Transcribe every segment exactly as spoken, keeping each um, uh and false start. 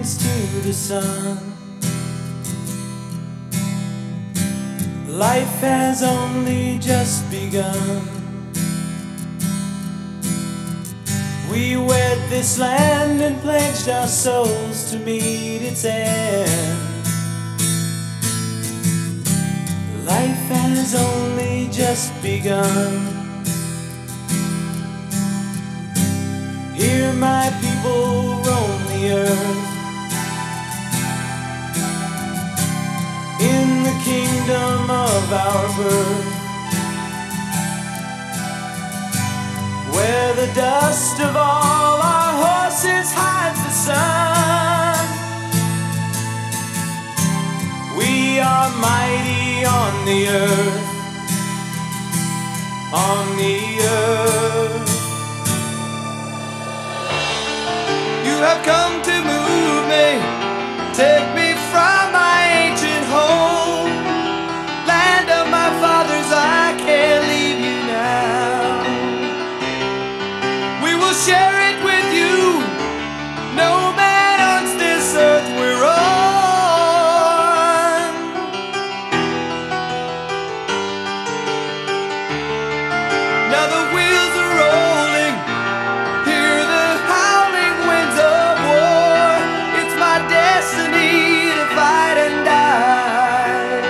hands to the sun. Life has only just begun. We wed this land and pledged our souls to meet its end. Life has only just begun. Here my people roam the earth, in the kingdom of our birth, where the dust of all our horses hides the sun. We are mighty on the earth, on the earth. You have come to move me, take me from my ancient home, land of my fathers, I can't leave you now. We will share it with you, no man owns this earth we're on. Now the wheels are rolling, hear the howling winds of war. It's my destiny to fight and die.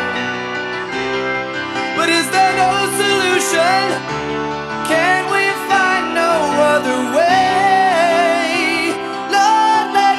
But is there no solution? Can we find no other way? Lord, let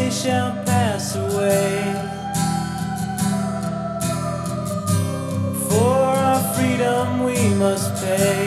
they shall pass away. For our freedom we must pay.